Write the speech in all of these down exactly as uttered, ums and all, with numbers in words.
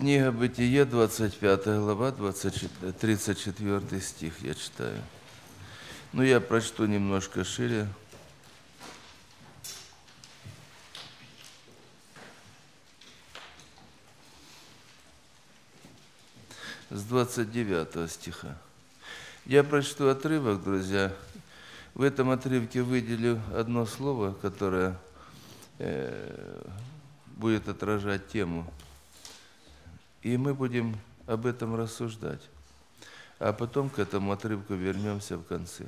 Книга Бытие, двадцать пятая глава, тридцать четвёртый стих я читаю. Но я прочту немножко шире. С двадцать девятого стиха. Я прочту отрывок, друзья. В этом отрывке выделю одно слово, которое э, будет отражать тему. И мы будем об этом рассуждать. А потом к этому отрывку вернемся в конце.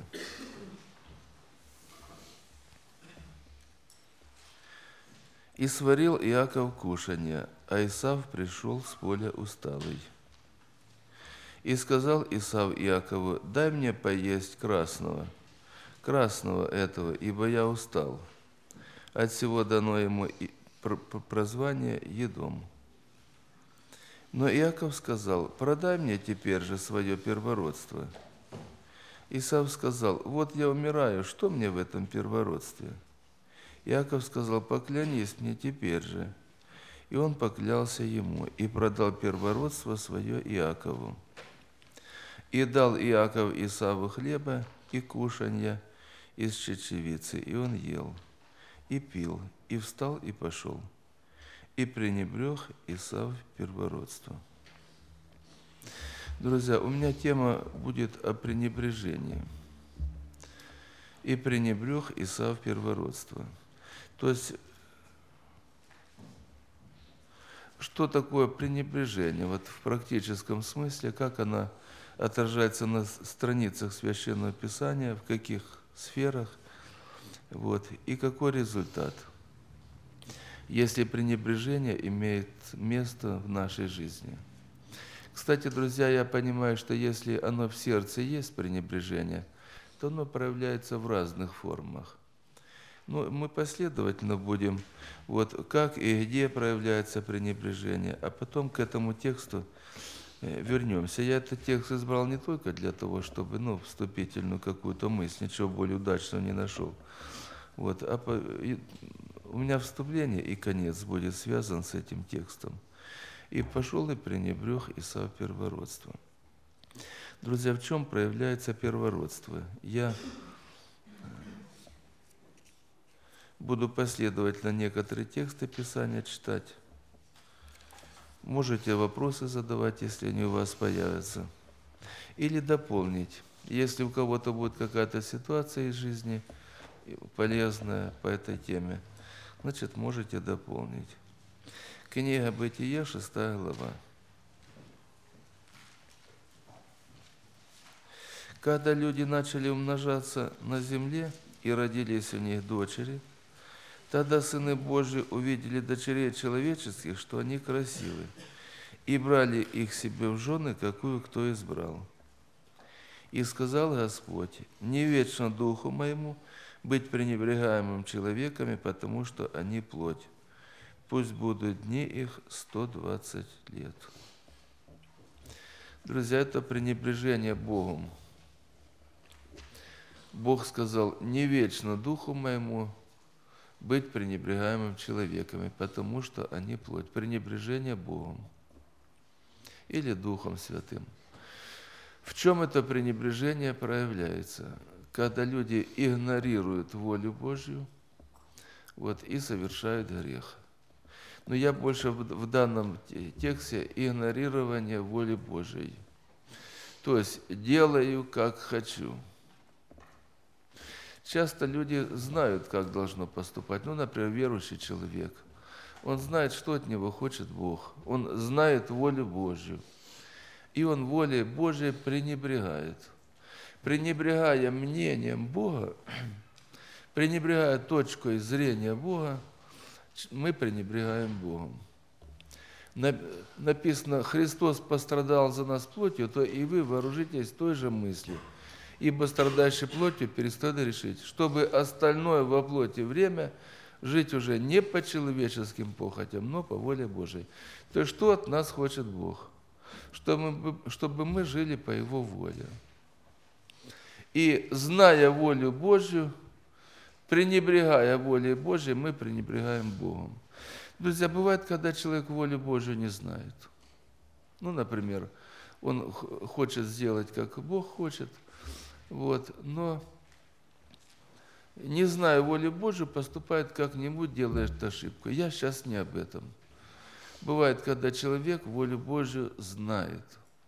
«И сварил Иаков кушанье, а Исав пришел с поля усталый. И сказал Исав Иакову: дай мне поесть красного, красного этого, ибо я устал. От всего дано ему прозвание Едом. Но Иаков сказал: продай мне теперь же свое первородство. Исав сказал: вот я умираю, что мне в этом первородстве? Иаков сказал: поклянись мне теперь же. И он поклялся ему, и продал первородство свое Иакову. И дал Иаков Исаву хлеба и кушанья из чечевицы, и он ел, и пил, и встал, и пошел. И пренебрег Исав первородством». Друзья, у меня тема будет о пренебрежении. «И пренебрег Исав первородство». То есть, что такое пренебрежение? Вот в практическом смысле, как оно отражается на страницах Священного Писания, в каких сферах, вот, и какой результат, если пренебрежение имеет место в нашей жизни. Кстати, друзья, я понимаю, что если оно в сердце есть, пренебрежение, то оно проявляется в разных формах. Но мы последовательно будем, вот как и где проявляется пренебрежение, а потом к этому тексту вернемся. Я этот текст избрал не только для того, чтобы, ну, вступительную какую-то мысль, ничего более удачного не нашел. Вот, а по, и, у меня вступление и конец будет связан с этим текстом. «И пошел и пренебрег Исав первородством». Друзья, в чем проявляется первородство? Я буду последовательно некоторые тексты Писания читать. Можете вопросы задавать, если они у вас появятся. Или дополнить. Если у кого-то будет какая-то ситуация из жизни полезная по этой теме, значит, можете дополнить. Книга Бытие, шестая глава. Когда люди начали умножаться на земле и родились у них дочери, тогда сыны Божьи увидели дочерей человеческих, что они красивы, и брали их себе в жены, какую кто избрал. И сказал Господь: не вечно духу моему быть пренебрегаемым человеками, потому что они плоть. Пусть будут дни их сто двадцать лет. Друзья, это пренебрежение Богом. Бог сказал: не вечно духу моему быть пренебрегаемым человеками, потому что они плоть. Пренебрежение Богом или Духом Святым. В чем это пренебрежение проявляется? Когда люди игнорируют волю Божью, вот, и совершают грех. Но я больше в данном тексте игнорирование воли Божьей. То есть делаю, как хочу. Часто люди знают, как должно поступать. Ну, например, верующий человек. Он знает, что от него хочет Бог. Он знает волю Божью. И он волей Божьей пренебрегает. Пренебрегая мнением Бога, пренебрегая точкой зрения Бога, мы пренебрегаем Богом. Написано: Христос пострадал за нас плотью, то и вы вооружитесь той же мыслью. Ибо страдающий плотью перестали решить, чтобы остальное во плоти время жить уже не по человеческим похотям, но по воле Божией. То есть, что от нас хочет Бог? Чтобы мы, чтобы мы жили по Его воле. И, зная волю Божью, пренебрегая волей Божьей, мы пренебрегаем Богом. Друзья, бывает, когда человек волю Божью не знает. Ну, например, он хочет сделать, как Бог хочет, вот, но, не зная воли Божией, поступает как-нибудь, делает ошибку. Я сейчас не об этом. Бывает, когда человек волю Божию знает,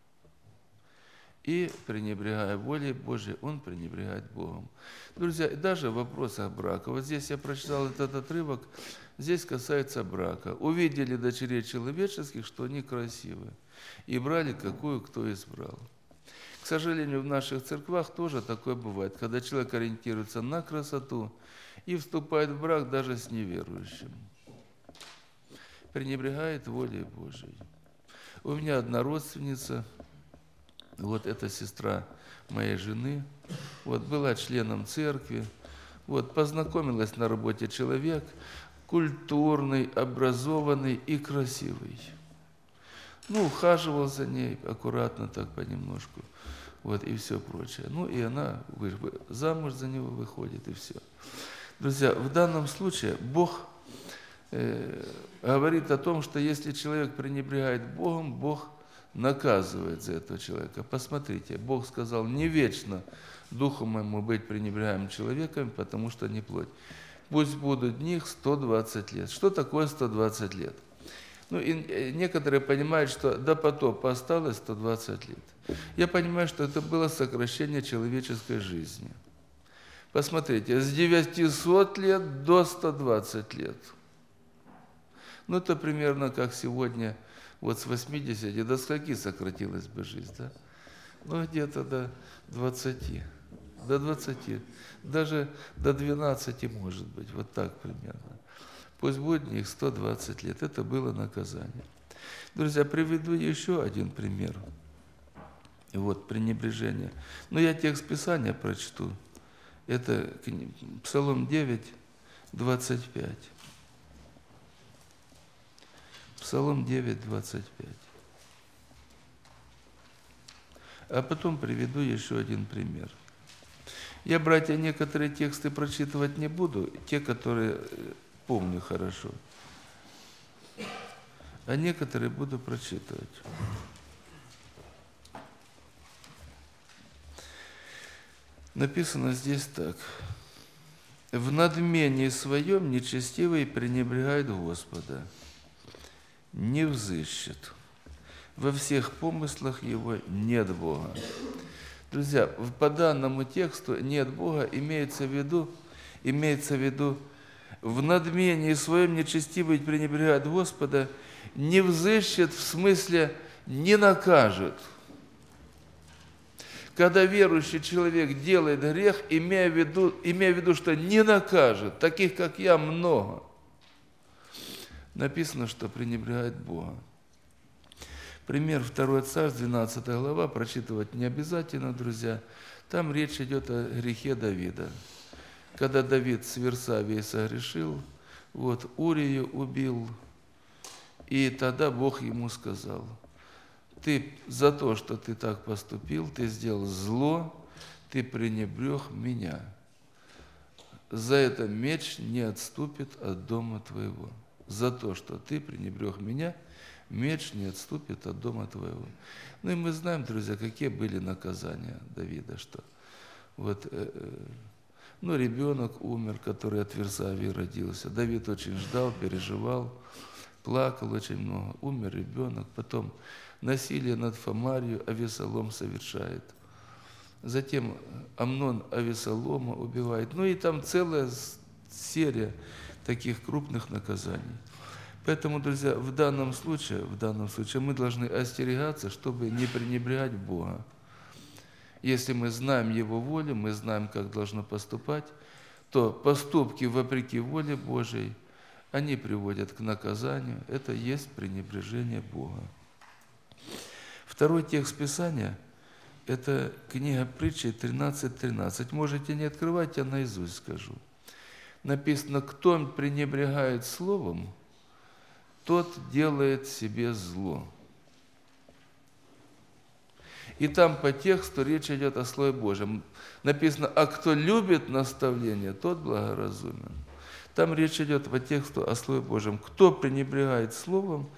и, пренебрегая волей Божией, он пренебрегает Богом. Друзья, даже в вопросах брака. Вот здесь я прочитал этот отрывок, здесь касается брака. «Увидели дочерей человеческих, что они красивы, и брали, какую кто избрал». К сожалению, в наших церквах тоже такое бывает, когда человек ориентируется на красоту и вступает в брак даже с неверующим. Пренебрегает волей Божией. У меня одна родственница, вот эта сестра моей жены, вот была членом церкви, вот познакомилась на работе человек, культурный, образованный и красивый. Ну, ухаживал за ней аккуратно так понемножку, вот, и все прочее. Ну, и она замуж за него выходит, и все. Друзья, в данном случае Бог э, говорит о том, что если человек пренебрегает Богом, Бог наказывает за этого человека. Посмотрите, Бог сказал: не вечно духу моему быть пренебрегаемым человеком, потому что не плоть. Пусть будут в них сто двадцать лет. Что такое сто двадцать лет? Ну, и некоторые понимают, что до потопа осталось сто двадцать лет. Я понимаю, что это было сокращение человеческой жизни. Посмотрите, с девятисот лет до ста двадцати лет. Ну, это примерно как сегодня, вот с восьмидесяти до скольки сократилась бы жизнь, да? Ну, где-то до двадцати, до двадцати, даже до двенадцати, может быть, вот так примерно. Пусть будет в них сто двадцать лет. Это было наказание. Друзья, приведу еще один пример. Вот, пренебрежение. Но я текст Писания прочту. Это Псалом девять, двадцать пять. Псалом девять, двадцать пять. А потом приведу еще один пример. Я, братья, некоторые тексты прочитывать не буду, те, которые помню хорошо. А некоторые буду прочитывать. Написано здесь так. «В надмении своем нечестивый пренебрегает Господа, не взыщет. Во всех помыслах его нет Бога». Друзья, по данному тексту «нет Бога» имеется в виду, имеется в виду, в надмении своем нечестивый пренебрегает Господа, не взыщет, в смысле не накажет. Когда верующий человек делает грех, имея в виду, имея в виду, что не накажет, таких, как я, много. Написано, что пренебрегает Бога. Пример второе Царств, двенадцатая глава, прочитывать не обязательно, друзья. Там речь идет о грехе Давида. Когда Давид с Версавией согрешил, вот, Урию убил, и тогда Бог ему сказал: ты за то, что ты так поступил, ты сделал зло, ты пренебрег меня. За это меч не отступит от дома твоего. За то, что ты пренебрег меня, меч не отступит от дома твоего. Ну и мы знаем, друзья, какие были наказания Давида, что вот, э, ну, ребенок умер, который от Версавии родился. Давид очень ждал, переживал, плакал очень много. Умер ребенок, потом насилие над Фомарью Авесолом совершает. Затем Амнон Авесолома убивает. Ну и там целая серия таких крупных наказаний. Поэтому, друзья, в данном случае, в данном случае мы должны остерегаться, чтобы не пренебрегать Бога. Если мы знаем Его волю, мы знаем, как должно поступать, то поступки вопреки воле Божией, они приводят к наказанию. Это есть пренебрежение Бога. Второй текст Писания – это книга Притчи тринадцать тринадцать. Можете не открывать, я наизусть скажу. Написано: «Кто пренебрегает словом, тот делает себе зло». И там по тексту речь идет о Слове Божьем. Написано: «А кто любит наставление, тот благоразумен». Там речь идет по тексту о Слове Божьем. Кто пренебрегает словом,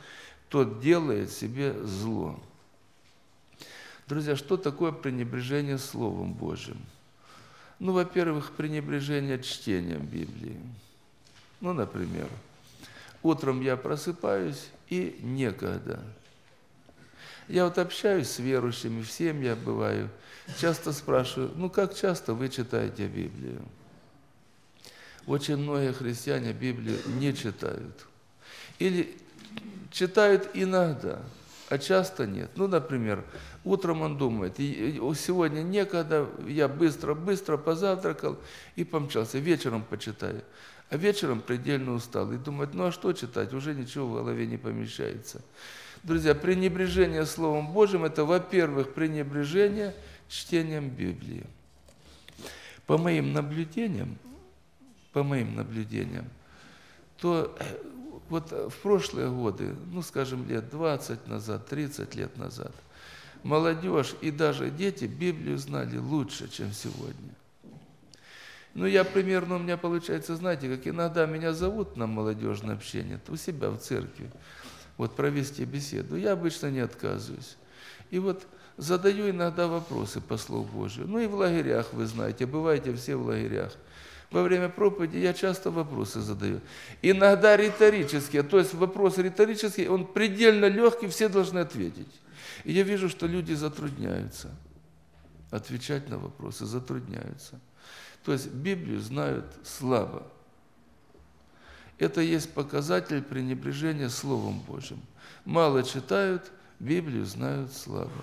тот делает себе зло. Друзья, что такое пренебрежение Словом Божьим? Ну, во-первых, пренебрежение чтением Библии. Ну, например, утром я просыпаюсь и некогда. Я вот общаюсь с верующими, в семьях бываю, часто спрашиваю, ну, как часто вы читаете Библию? Очень многие христиане Библию не читают. Или читают иногда, а часто нет. Ну, например, утром он думает, сегодня некогда, я быстро-быстро позавтракал и помчался, вечером почитаю. А вечером предельно устал и думает, ну а что читать, уже ничего в голове не помещается. Друзья, пренебрежение Словом Божьим – это, во-первых, пренебрежение чтением Библии. По моим наблюдениям, по моим наблюдениям, то вот в прошлые годы, ну, скажем, лет двадцать назад, тридцать лет назад, молодежь и даже дети Библию знали лучше, чем сегодня. Ну, я примерно, у меня получается, знаете, как иногда меня зовут на молодежное общение, у себя в церкви, вот провести беседу. Я обычно не отказываюсь. И вот задаю иногда вопросы по Слову Божию. Ну и в лагерях, вы знаете, бываете все в лагерях. Во время проповеди я часто вопросы задаю. Иногда риторические, то есть вопрос риторический, он предельно легкий, все должны ответить. И я вижу, что люди затрудняются. Отвечать на вопросы затрудняются. То есть Библию знают слабо. Это есть показатель пренебрежения Словом Божьим. Мало читают, Библию знают слабо.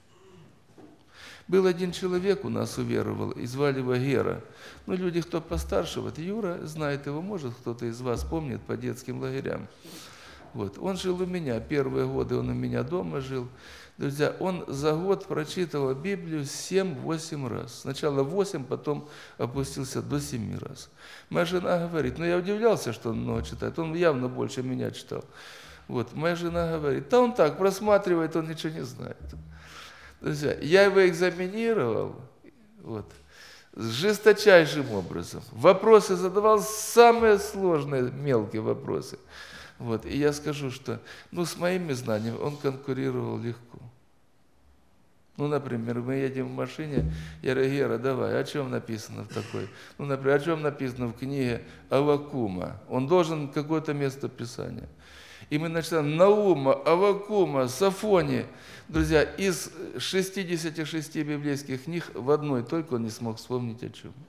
Был один человек у нас уверовал, и звали его Гера. Ну, люди, кто постарше, вот Юра знает его, может, кто-то из вас помнит по детским лагерям. Вот. Он жил у меня, первые годы он у меня дома жил. Друзья, он за год прочитывал Библию семь-восемь раз. Сначала восемь, потом опустился до семи раз. Моя жена говорит, ну я удивлялся, что он много читает, он явно больше меня читал. Вот. Моя жена говорит, да он так просматривает, он ничего не знает. Друзья, я его экзаменировал вот, с жесточайшим образом. Вопросы задавал, самые сложные, мелкие вопросы. Вот. И я скажу, что ну, с моими знаниями он конкурировал легко. Ну, например, мы едем в машине, я говорю, Гера, давай, о чем написано в такой? Ну, например, о чем написано в книге Аввакума? Он должен какое-то место Писания. И мы начинаем Наума, Аввакума, Софонии. Друзья, из шестидесяти шести библейских книг в одной только он не смог вспомнить о чем.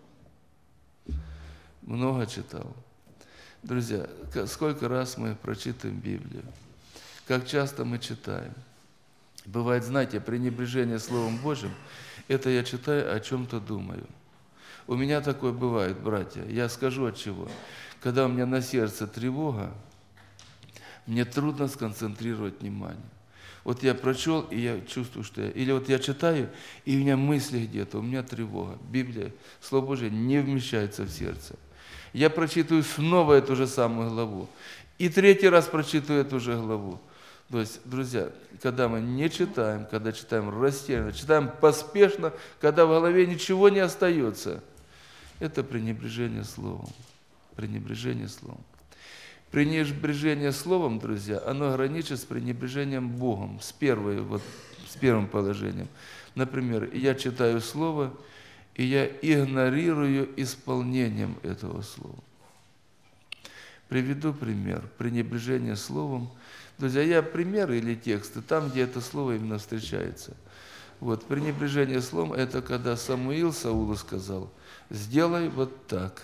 Много читал. Друзья, сколько раз мы прочитываем Библию? Как часто мы читаем? Бывает, знаете, пренебрежение Словом Божьим, это я читаю, о чем-то думаю. У меня такое бывает, братья. Я скажу от чего. Когда у меня на сердце тревога, мне трудно сконцентрировать внимание. Вот я прочел, и я чувствую, что я... Или вот я читаю, и у меня мысли где-то, у меня тревога. Библия, Слово Божие не вмещается в сердце. Я прочитываю снова эту же самую главу. И третий раз прочитываю эту же главу. То есть, друзья, когда мы не читаем, когда читаем растерянно, читаем поспешно, когда в голове ничего не остается, это пренебрежение Словом. Пренебрежение Словом. Пренебрежение Словом, друзья, оно граничит с пренебрежением Богом, с, первой, вот, с первым положением. Например, я читаю Слово, и я игнорирую исполнением этого Слова. Приведу пример. Пренебрежение Словом. Друзья, я примеры или тексты там, где это слово именно встречается. Вот, пренебрежение Словом – это когда Самуил Саулу сказал, сделай вот так.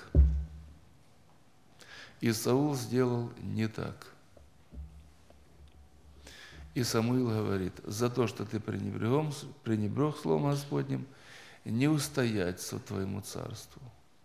И Саул сделал не так. И Самуил говорит, за то, что ты пренебрег, пренебрег Словом Господним, не устоять со твоему царству.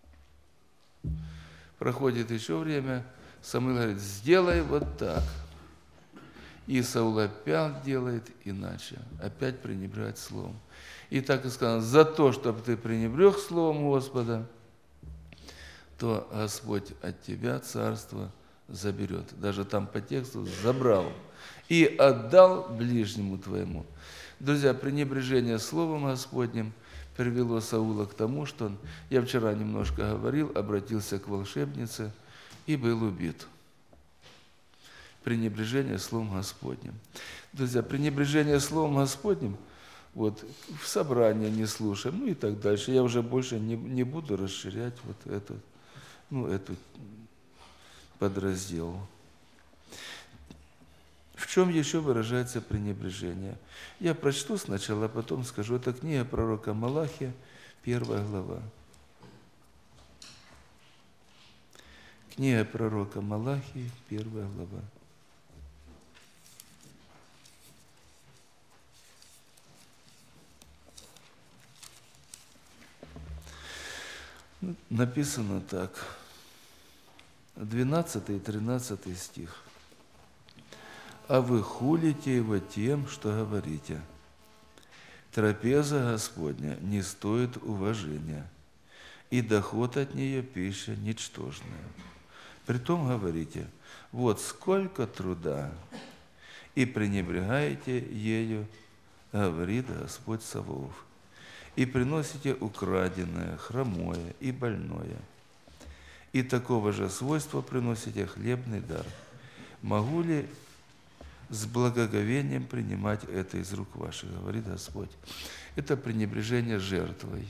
Проходит еще время, Самуил говорит, сделай вот так. И Саул опять делает иначе, опять пренебрегает Словом. И так и сказано, за то, чтобы ты пренебрег Словом Господа, то Господь от тебя царство заберет. Даже там по тексту забрал. И отдал ближнему твоему. Друзья, пренебрежение Словом Господним привело Саула к тому, что он, я вчера немножко говорил, обратился к волшебнице и был убит. пренебрежение Словом Господним. Друзья, пренебрежение Словом Господним, вот, в собрании не слушаем, ну и так дальше. Я уже больше не, не буду расширять вот этот, ну, эту подраздел. В чем еще выражается пренебрежение? Я прочту сначала, а потом скажу. Это книга пророка Малахия, первая глава. Книга пророка Малахии, первая глава. Написано так, двенадцатый и тринадцатый стих. «А вы хулите его тем, что говорите. Трапеза Господня не стоит уважения, и доход от нее пища ничтожная. Притом говорите, вот сколько труда, и пренебрегаете ею, говорит Господь Саваоф, и приносите украденное, хромое и больное, и такого же свойства приносите хлебный дар. Могу ли с благоговением принимать это из рук ваших, говорит Господь». Это пренебрежение жертвой.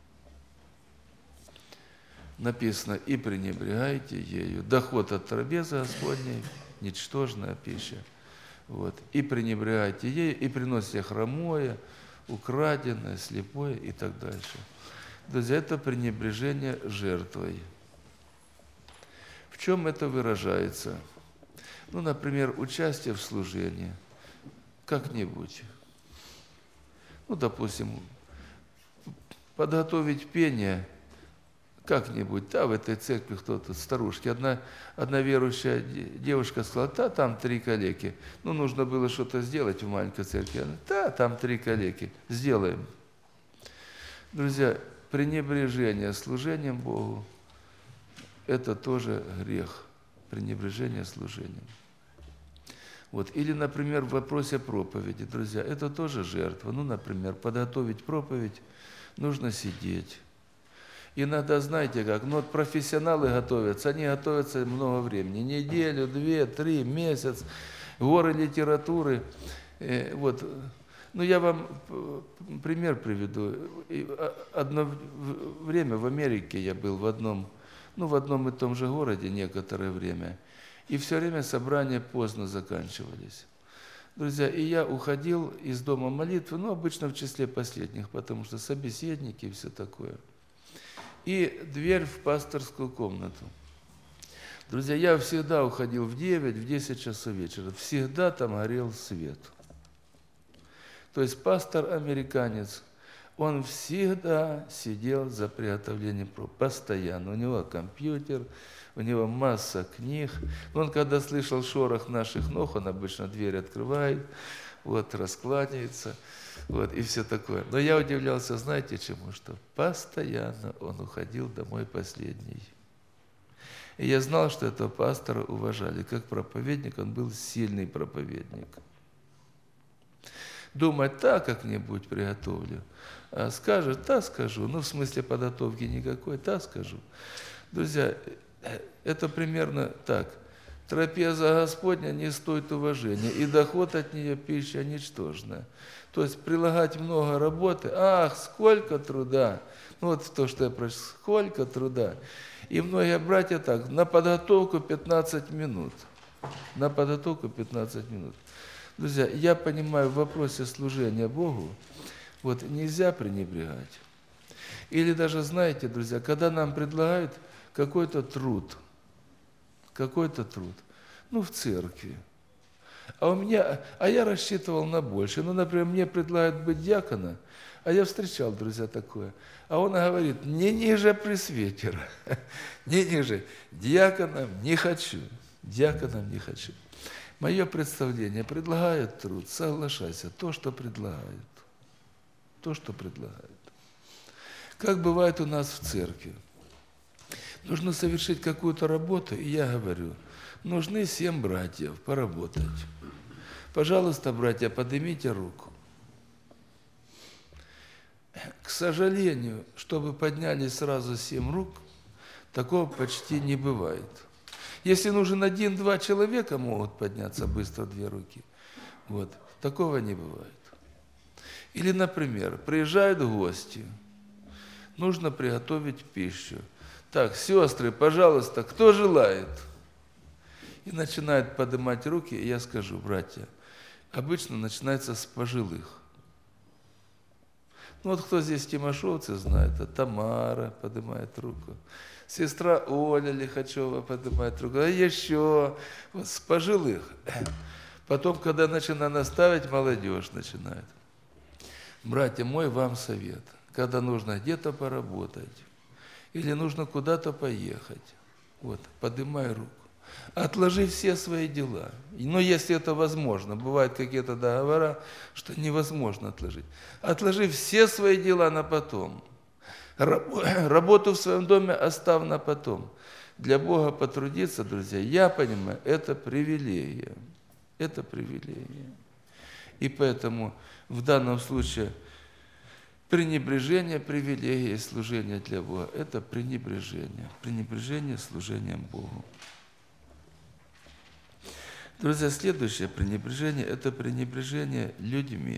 Написано, и пренебрегаете ею. Доход от трапезы Господней, ничтожная пища. Вот. И пренебрегаете ею, и приносите хромое, украденное, слепое и так дальше. Друзья, это пренебрежение жертвой. В чем это выражается? Ну, например, участие в служении, как-нибудь. Ну, допустим, подготовить пение как-нибудь, да, в этой церкви кто-то, старушки. Одна, одна верующая девушка сказала, да, там три калеки. Ну, нужно было что-то сделать в маленькой церкви. Она, да, там три калеки, сделаем. Друзья, пренебрежение служением Богу – это тоже грех, пренебрежение служением. Вот. Или, например, в вопросе проповеди, друзья, это тоже жертва. Ну, например, подготовить проповедь нужно сидеть. Иногда, знаете как, ну вот профессионалы готовятся, они готовятся много времени, неделю, две, три, месяц, горы литературы. Вот. Ну, я вам пример приведу. Одно время в Америке я был в одном, ну, в одном и том же городе некоторое время. И все время собрания поздно заканчивались. Друзья, и я уходил из дома молитвы, ну, обычно в числе последних, потому что собеседники и все такое. И дверь в пасторскую комнату. Друзья, я всегда уходил в девять, в десять часов вечера. Всегда там горел свет. То есть пастор-американец, он всегда сидел за приготовлением проповеди. Постоянно. У него компьютер, у него масса книг. Он, когда слышал шорох наших ног, он обычно дверь открывает, вот, раскланяется, вот, и все такое. Но я удивлялся, знаете чему? Что постоянно он уходил домой последний. И я знал, что этого пастора уважали. Как проповедник, он был сильный проповедник. Думать, так как-нибудь приготовлю. А скажет, да, скажу. Ну, в смысле подготовки никакой, да, скажу. Друзья, это примерно так. Трапеза Господня не стоит уважения, и доход от нее пища ничтожная. То есть прилагать много работы, ах, сколько труда. Ну вот то, что я прочитал, сколько труда. И многие братья так, на подготовку пятнадцать минут. На подготовку пятнадцать минут. Друзья, я понимаю, в вопросе служения Богу вот нельзя пренебрегать. Или даже, знаете, друзья, когда нам предлагают какой-то труд, какой-то труд, ну, в церкви. А у меня, а я рассчитывал на больше. Ну, например, мне предлагают быть диаконом, а я встречал, друзья, такое. А он говорит, не ниже пресвитера, не ниже. Диаконом не хочу, диаконом не хочу. Мое представление, предлагают труд, соглашайся, то, что предлагают. То, что предлагают. Как бывает у нас в церкви. Нужно совершить какую-то работу, и я говорю, нужны семь братьев поработать. Пожалуйста, братья, поднимите руку. К сожалению, чтобы подняли сразу семь рук, такого почти не бывает. Если нужен один-два человека, могут подняться быстро две руки. Вот. Такого не бывает. Или, например, приезжают гости, нужно приготовить пищу. Так, сестры, пожалуйста, кто желает? И начинают поднимать руки, и я скажу, братья, обычно начинается с пожилых. Ну вот кто здесь тимошовцы знает, а Тамара поднимает руку, сестра Оля Лихачева поднимает руку, а еще вот с пожилых. Потом, когда начинаю наставить, молодежь начинает. Братья, мой вам совет, когда нужно где-то поработать или нужно куда-то поехать, вот, поднимай руку. Отложи все свои дела. Но если это возможно, бывают какие-то договора, что невозможно отложить. Отложи все свои дела на потом. Работу в своем доме оставь на потом. Для Бога потрудиться, друзья, я понимаю, это привилегия. Это привилегия. И поэтому в данном случае пренебрежение привилегией служения для Бога – это пренебрежение. Пренебрежение служением Богу. Друзья, следующее пренебрежение – это пренебрежение людьми.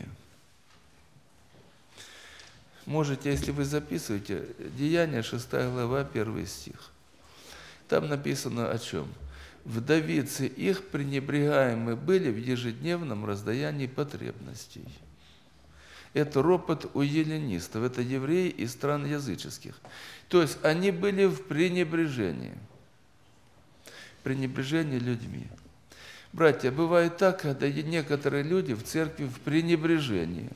Можете, если вы записываете, Деяния, шестая глава, первый стих. Там написано о чем? Вдовицы их пренебрегаемы были в ежедневном раздаянии потребностей. Это ропот у эллинистов, это евреи из стран языческих. То есть они были в пренебрежении. Пренебрежение людьми. Братья, бывает так, когда некоторые люди в церкви в пренебрежении.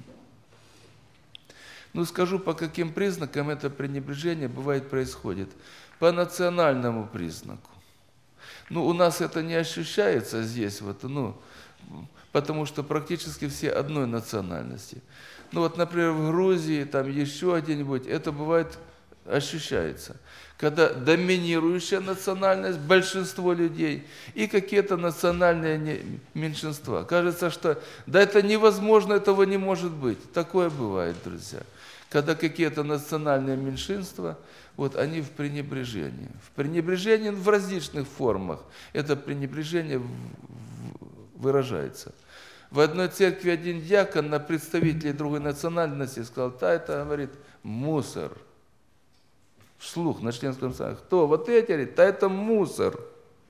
Ну, скажу, по каким признакам это пренебрежение бывает происходит. По национальному признаку. Ну, у нас это не ощущается здесь, вот, ну, потому что практически все одной национальности. Ну, вот, например, в Грузии, там еще где-нибудь, это бывает, ощущается. Когда доминирующая национальность, большинство людей, и какие-то национальные меньшинства. Кажется, что да это невозможно, этого не может быть. Такое бывает, друзья. Когда какие-то национальные меньшинства, вот они в пренебрежении. В пренебрежении в различных формах. Это пренебрежение выражается. В одной церкви один диакон на представителей другой национальности сказал, да, это, говорит, мусор. Вслух на членском собрании. Кто? Вот эти, говорит, да это мусор.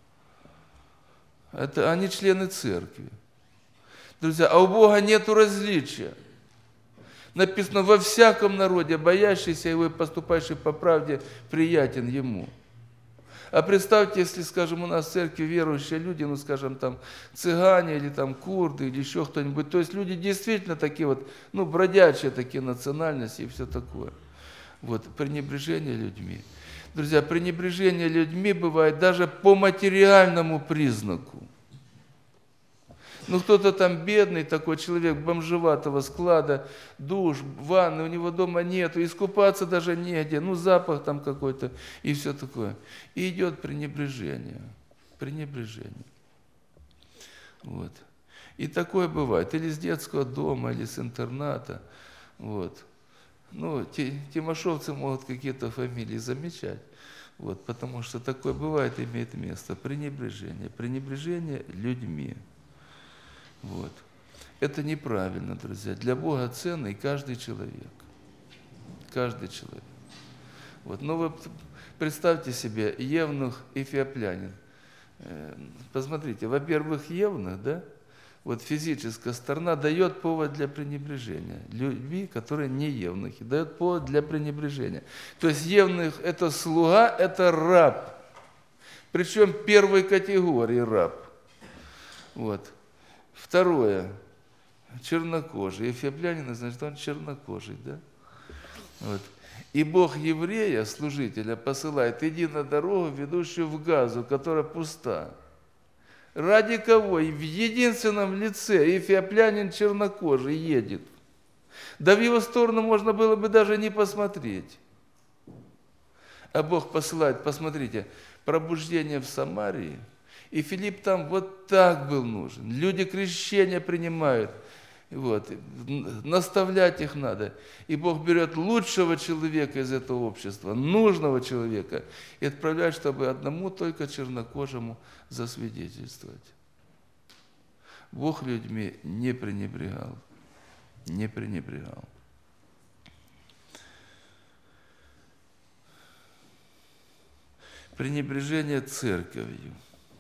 Это они члены церкви. Друзья, а у Бога нету различия. Написано, во всяком народе, боящийся его и поступающий по правде, приятен ему. А представьте, если, скажем, у нас в церкви верующие люди, ну, скажем, там, цыгане или там курды или еще кто-нибудь, то есть люди действительно такие вот, ну, бродячие такие национальности и все такое. Вот, пренебрежение людьми. Друзья, пренебрежение людьми бывает даже по материальному признаку. Ну, кто-то там бедный такой человек, бомжеватого склада, душ, ванны, у него дома нету, искупаться даже негде, ну, запах там какой-то и все такое. И идет пренебрежение. Пренебрежение. Вот. И такое бывает. Или с детского дома, или с интерната. Вот. Ну, тимошовцы могут какие-то фамилии замечать, вот, потому что такое бывает, имеет место. Пренебрежение. Пренебрежение людьми. Вот. Это неправильно, друзья. Для Бога ценный каждый человек. Каждый человек. Вот. Но вы представьте себе, евнух эфиоплянин. Посмотрите, во-первых, евнух, да? Вот физическая сторона дает повод для пренебрежения. Людьми, которые не евнухи, дает повод для пренебрежения. То есть евнух – это слуга, это раб. Причем первой категории раб. Вот. Второе. Чернокожий. Эфиоплянин, значит, он чернокожий, да? Вот. И Бог еврея, служителя, посылает, иди на дорогу, ведущую в Газу, которая пуста. Ради кого? И в единственном лице эфиоплянин чернокожий едет. Да в его сторону можно было бы даже не посмотреть. А Бог посылает, посмотрите, пробуждение в Самарии. И Филипп там вот так был нужен. Люди крещение принимают. Вот. Наставлять их надо. И Бог берет лучшего человека из этого общества, нужного человека, и отправляет, чтобы одному только чернокожему засвидетельствовать. Бог людьми не пренебрегал. Не пренебрегал. Пренебрежение церковью.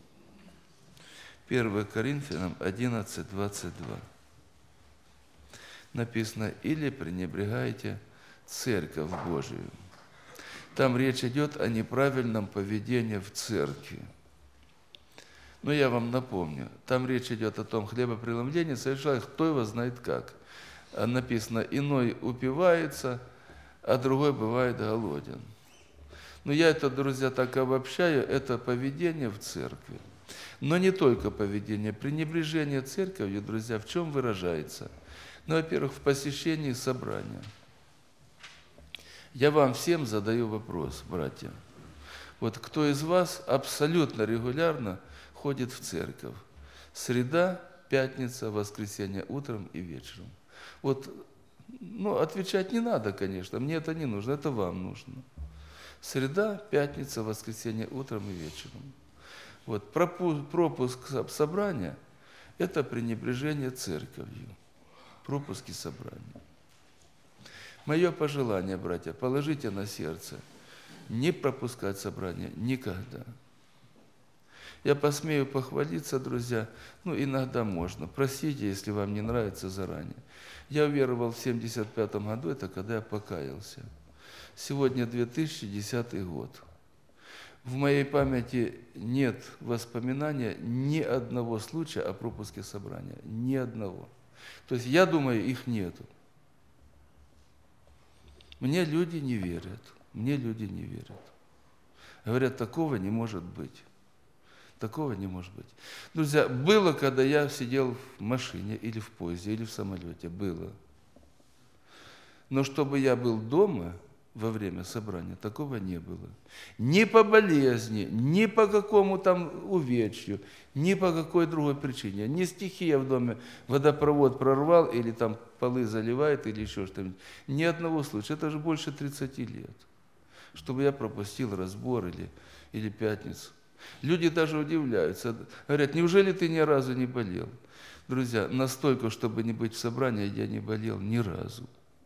первое Коринфянам одиннадцать, двадцать два. Написано: «Или пренебрегаете церковь Божию». Там речь идет о неправильном поведении в церкви. Но я вам напомню, там речь идет о том, хлебопреломление совершает, кто его знает как. А написано: «Иной упивается, а другой бывает голоден». Но я это, друзья, так обобщаю, это поведение в церкви. Но не только поведение, пренебрежение церковью, друзья, в чем выражается? Ну, во-первых, в посещении собрания. Я вам всем задаю вопрос, братья. Вот кто из вас абсолютно регулярно ходит в церковь? Среда, пятница, воскресенье утром и вечером. Вот, ну, отвечать не надо, конечно, мне это не нужно, это вам нужно. Среда, пятница, воскресенье утром и вечером. Вот, пропуск собрания – это пренебрежение церковью. Пропуски собрания. Мое пожелание, братья, положите на сердце, не пропускать собрание никогда. Я посмею похвалиться, друзья, ну, иногда можно. Просите, если вам не нравится, заранее. Я уверовал в семьдесят пятом году, это когда я покаялся. Сегодня две тысячи десятый год. В моей памяти нет воспоминания ни одного случая о пропуске собрания. Ни одного. То есть, я думаю, их нету. Мне люди не верят. Мне люди не верят. Говорят, такого не может быть. Такого не может быть. Друзья, было, когда я сидел в машине, или в поезде, или в самолете. Было. Но чтобы я был дома во время собрания, такого не было. Ни по болезни, ни по какому там увечью, ни по какой другой причине. Ни стихия в доме, водопровод прорвал, или там полы заливает, или еще что-нибудь. Ни одного случая. Это же больше тридцати лет. Чтобы я пропустил разбор или, или пятницу. Люди даже удивляются. Говорят, неужели ты ни разу не болел? Друзья, настолько, чтобы не быть в собрании, я не болел ни разу.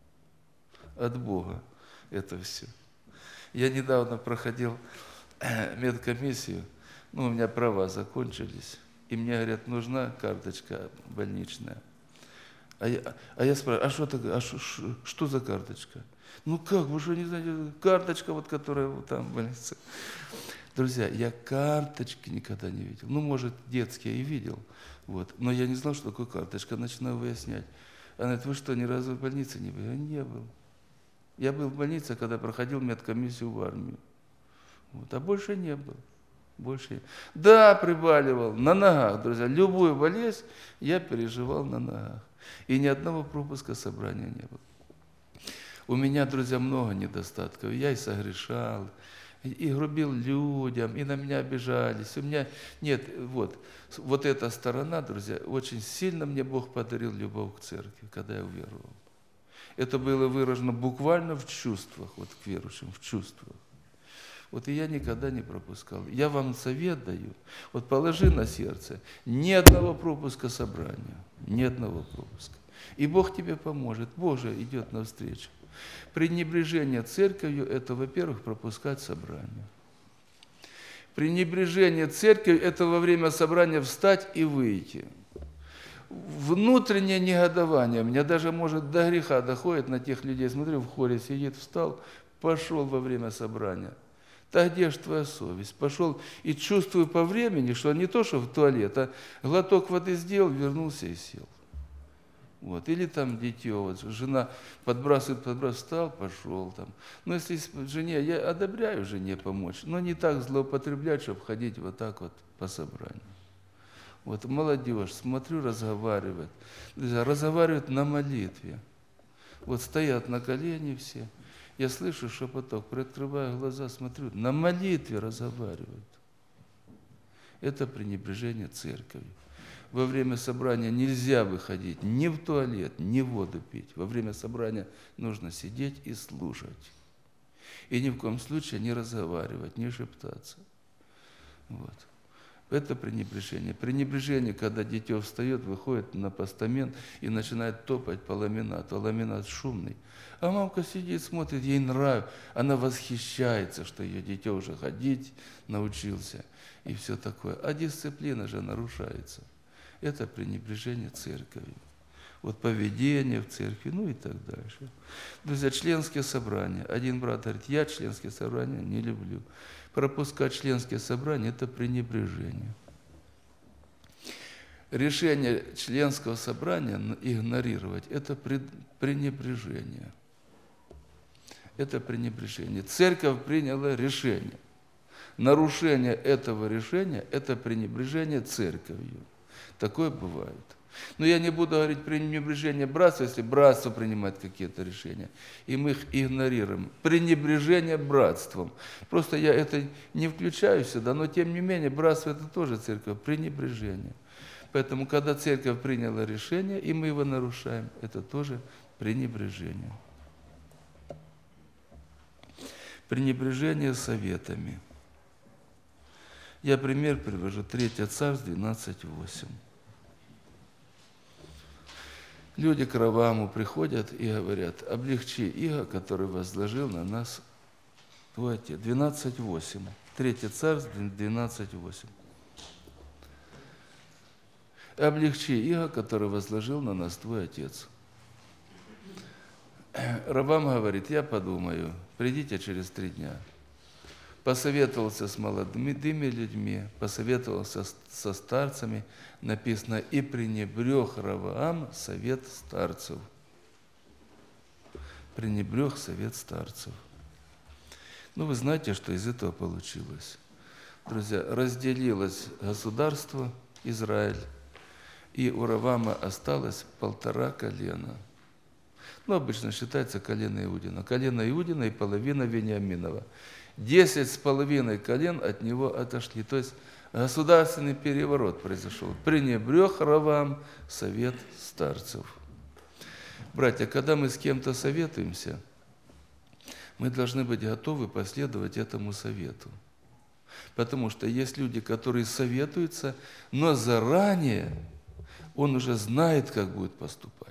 От Бога это все. Я недавно проходил медкомиссию, ну, у меня права закончились, и мне говорят, нужна карточка больничная. А я, а я спрашиваю, а, что, такое, а что, что за карточка? Ну как, вы что не знаете, карточка, вот, которая вот там в больнице. Друзья, я карточки никогда не видел. Ну, может, детские и видел, вот, но я не знал, что такое карточка, начинаю выяснять. Она говорит, вы что, ни разу в больнице не были? Я не был. Я был в больнице, когда проходил медкомиссию в армию. Вот, а больше не был. Больше. Да, прибаливал на ногах, друзья. Любую болезнь я переживал на ногах. И ни одного пропуска собрания не было. У меня, друзья, много недостатков. Я и согрешал, и грубил людям, и на меня обижались. У меня нет, вот, вот эта сторона, друзья, очень сильно мне Бог подарил любовь к церкви, когда я уверовал. Это было выражено буквально в чувствах, вот к верующим, в чувствах. Вот и я никогда не пропускал. Я вам совет даю, вот положи на сердце, ни одного пропуска собрания, ни одного пропуска. И Бог тебе поможет, Бог же идет навстречу. Пренебрежение церковью – это, во-первых, пропускать собрание. Пренебрежение церковью – это во время собрания встать и выйти. Внутреннее негодование, меня даже, может, до греха доходит на тех людей, смотрю, в хоре сидит, встал, пошел во время собрания. Так где же твоя совесть? Пошел и чувствую по времени, что не то, что в туалет, а глоток воды сделал, вернулся и сел. Вот. Или там дитё, вот, жена подбрасывает, подбрасывает, встал, пошел там. Но если жене, я одобряю жене помочь, но не так злоупотреблять, чтобы ходить вот так вот по собранию. Вот молодежь, смотрю, разговаривает. Разговаривают на молитве. Вот стоят на колени все. Я слышу шепоток, приоткрываю глаза, смотрю, на молитве разговаривают. Это пренебрежение церковью. во время собрания нельзя выходить ни в туалет, ни воду пить. Во время собрания нужно сидеть и слушать. И ни в коем случае не разговаривать, не шептаться. Вот. Это пренебрежение. Пренебрежение, когда дитё встает, выходит на постамент и начинает топать по ламинату. А ламинат шумный. А мамка сидит, смотрит, ей нравится. Она восхищается, что ее дитё уже ходить научился. И все такое. А дисциплина же нарушается. Это пренебрежение церковью. Вот поведение в церкви, ну и так дальше. Друзья, членские собрания. Один брат говорит, я членские собрания не люблю. Пропускать членские собрания – это пренебрежение. Решение членского собрания игнорировать – это пренебрежение. Это пренебрежение. Церковь приняла решение. Нарушение этого решения – это пренебрежение церковью. Такое бывает. Но я не буду говорить пренебрежение братства, если братство принимает какие-то решения, и мы их игнорируем. Пренебрежение братством. Просто я это не включаю сюда, но тем не менее братство – это тоже церковь, пренебрежение. Поэтому, когда церковь приняла решение, и мы его нарушаем, это тоже пренебрежение. Пренебрежение советами. Я пример привожу. Третье Царств двенадцать восемь. Люди к Раваму приходят и говорят, облегчи иго, который возложил на нас твой отец. двенадцать восемь. Третье Царств двенадцать восемь. Облегчи иго, который возложил на нас твой отец. Равам говорит, я подумаю, придите через три дня. Посоветовался с молодыми людьми, посоветовался со старцами, написано, и пренебрег Раваам совет старцев. Пренебрег совет старцев. Ну, вы знаете, что из этого получилось. Друзья, разделилось государство Израиль, и у Равама осталось полтора колена. Ну, обычно считается колено Иудина. Колено Иудина и половина Вениаминова. Десять с половиной колен от него отошли. То есть государственный переворот произошел. Пренебрег Равам совет старцев. Братья, когда мы с кем-то советуемся, мы должны быть готовы последовать этому совету. Потому что есть люди, которые советуются, но заранее он уже знает, как будет поступать.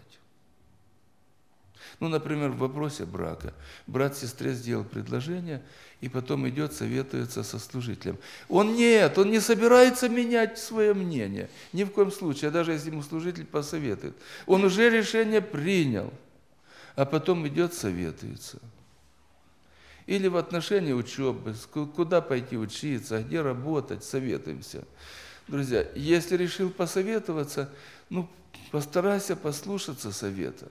Ну, например, в вопросе брака. Брат сестре сделал предложение, и потом идет, советуется со служителем. Он нет, он не собирается менять свое мнение. Ни в коем случае, даже если ему служитель посоветует. Он уже решение принял, а потом идет, советуется. Или в отношении учебы, куда пойти учиться, где работать, советуемся. Друзья, если решил посоветоваться, ну, постарайся послушаться совета.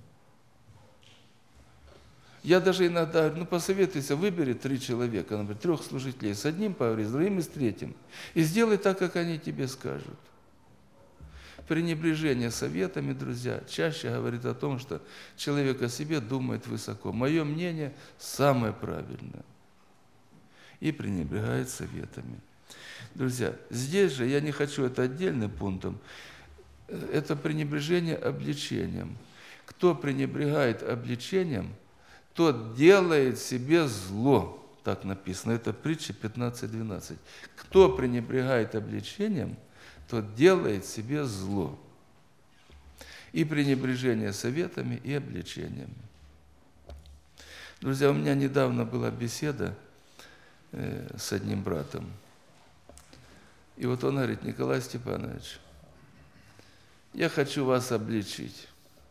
Я даже иногда говорю, ну посоветуйся, выбери три человека, например, трех служителей, с одним поговори, с другим и с третьим. И сделай так, как они тебе скажут. Пренебрежение советами, друзья, чаще говорит о том, что человек о себе думает высоко. Мое мнение самое правильное. И пренебрегает советами. Друзья, здесь же, я не хочу это отдельным пунктом, это пренебрежение обличением. Кто пренебрегает обличением, тот делает себе зло. Так написано, это притча пятнадцать двенадцать. Кто пренебрегает обличением, тот делает себе зло. И пренебрежение советами, и обличениями. Друзья, у меня недавно была беседа э, с одним братом. И вот он говорит, Николай Степанович, я хочу вас обличить.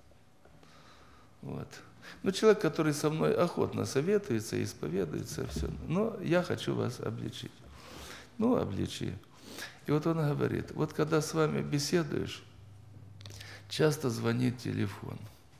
Вот. Ну, человек, который со мной охотно советуется, исповедуется, все. Но я хочу вас обличить. Ну, обличи. И вот он говорит, вот когда с вами беседуешь, часто звонит телефон.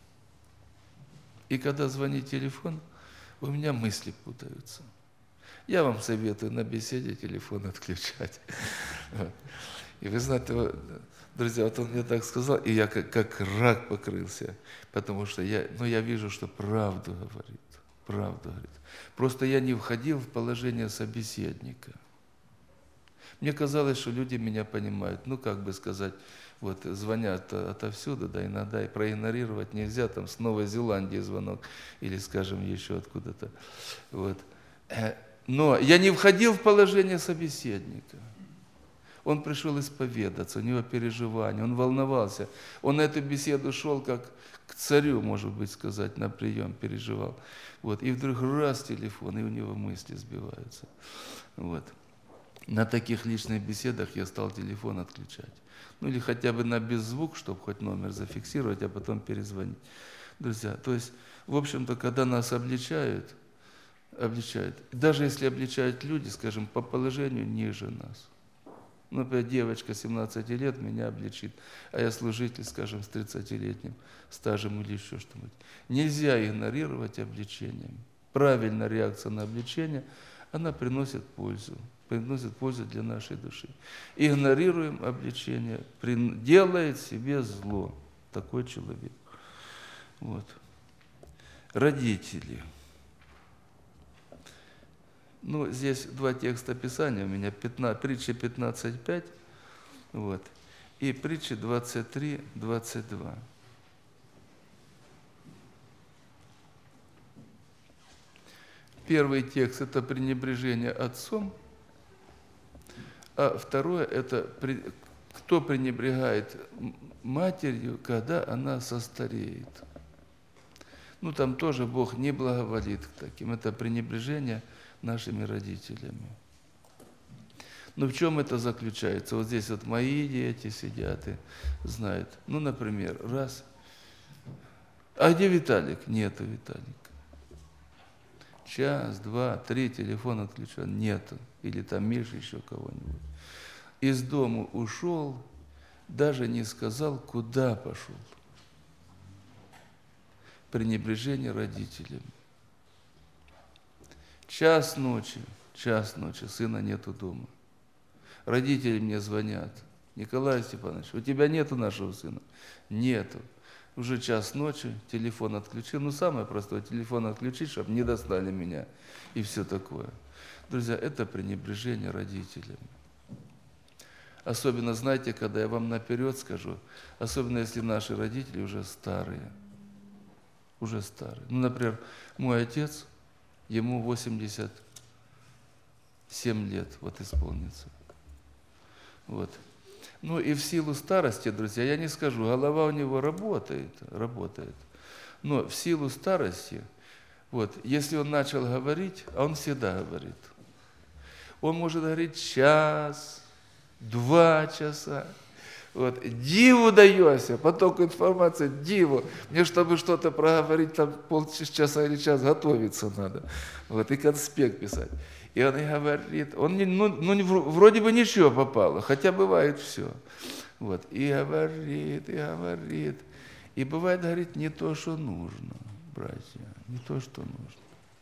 И когда звонит телефон, у меня мысли путаются. Я вам советую на беседе телефон отключать. И вы знаете, друзья, вот он мне так сказал, и я как, как рак покрылся, потому что я, ну, я вижу, что правду говорит, правду говорит. Просто я не входил в положение собеседника. Мне казалось, что люди меня понимают, ну, как бы сказать, Вот звонят отовсюду, да, иногда и проигнорировать нельзя, там с Новой Зеландии звонок или, скажем, еще откуда-то. Вот. Но я не входил в положение собеседника. Он пришел исповедаться, у него переживания, он волновался. Он на эту беседу шел как к царю, может быть, сказать, на прием, переживал. Вот. И вдруг раз телефон, и у него мысли сбиваются. Вот. На таких личных беседах я стал телефон отключать. Ну или хотя бы на беззвук, чтобы хоть номер зафиксировать, а потом перезвонить. Друзья, то есть, в общем-то, когда нас обличают, обличают, даже если обличают люди, скажем, по положению ниже нас. Ну, например, девочка семнадцати лет меня обличит, а я служитель, скажем, с тридцатилетним стажем или еще что-нибудь. Нельзя игнорировать обличение. Правильная реакция на обличение, она приносит пользу. приносит пользу для нашей души. Игнорируем обличение, делает себе зло. Такой человек. Вот. Родители. Ну, здесь два текста Писания у меня, притча пятнадцать пять, вот, и притча двадцать три двадцать два. Первый текст – это пренебрежение отцом, а второе – это кто пренебрегает матерью, когда она состареет. Ну, там тоже Бог не благоволит к таким. Это пренебрежение нашими родителями. Но в чем это заключается? Вот здесь вот мои дети сидят и знают. Ну, например, раз. А где Виталик? Нету Виталика. Час, два, три, телефон отключен. Нету. Или там Миша, еще кого-нибудь. Из дома ушел, даже не сказал, куда пошел. Пренебрежение родителями. Час ночи, час ночи, сына нету дома. Родители мне звонят. Николай Степанович, у тебя нету нашего сына? Нету. Уже час ночи, телефон отключил. Ну, самое простое, телефон отключить, чтобы не достали меня. И все такое. Друзья, это пренебрежение родителями. Особенно, знаете, когда я вам наперед скажу, особенно если наши родители уже старые. Уже старые. Ну, например, мой отец, ему восемьдесят семь лет вот исполнится. Вот. Ну и в силу старости, друзья, я не скажу, голова у него работает, работает. Но в силу старости, вот, если он начал говорить, а он всегда говорит, он может говорить час, два часа. Вот. Диву даешься, поток информации, диву. Мне, чтобы что-то проговорить, там полчаса или час готовиться надо. Вот, и конспект писать. И он и говорит, он не, ну, ну, вроде бы ничего попало, хотя бывает все. Вот, и говорит, и говорит. И бывает, говорит, не то, что нужно, братья, не то, что нужно.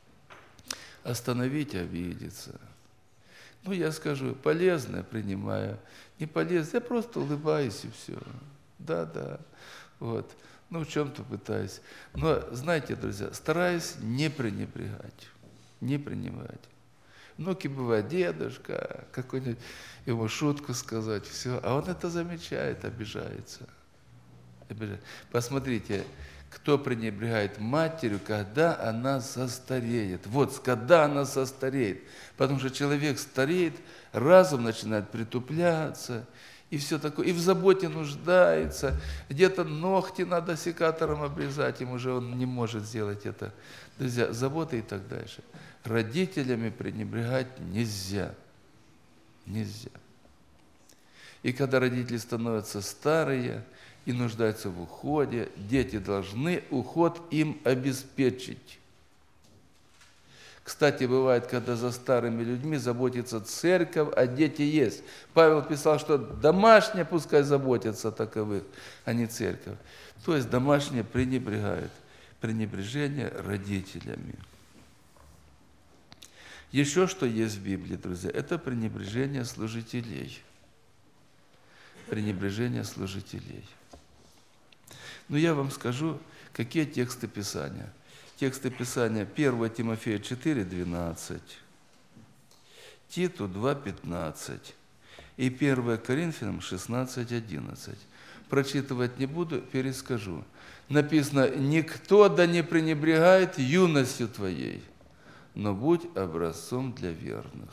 Остановить, обидеться. Ну, я скажу, полезное принимаю, не полезное, я просто улыбаюсь и все. Да, да, вот. Ну, в чем-то пытаюсь. Но, знаете, друзья, стараюсь не пренебрегать, не пренебрегать. Внуки бывает, дедушка, какой-нибудь, ему шутку сказать, все, а он это замечает, обижается. обижается. Посмотрите, кто пренебрегает матерью, когда она состареет. Вот, когда она состареет. Потому что человек стареет, разум начинает притупляться, и все такое, и в заботе нуждается. Где-то ногти надо секатором обрезать, ему уже он не может сделать это. Друзья, забота и так дальше. Родителями пренебрегать нельзя. Нельзя. И когда родители становятся старые и нуждаются в уходе, дети должны уход им обеспечить. Кстати, бывает, когда за старыми людьми заботится церковь, а дети есть. Павел писал, что домашние пускай заботятся о таковых, а не церковь. То есть домашние пренебрегают. Пренебрежение родителями. Еще что есть в Библии, друзья, это пренебрежение служителей. Пренебрежение служителей. Но я вам скажу, какие тексты Писания. Тексты Писания первое Тимофея четыре двенадцать, Титу два пятнадцать и первое Коринфянам шестнадцать одиннадцать. прочитывать не буду, перескажу. Написано: «Никто да не пренебрегает юностью твоей, но будь образцом для верных».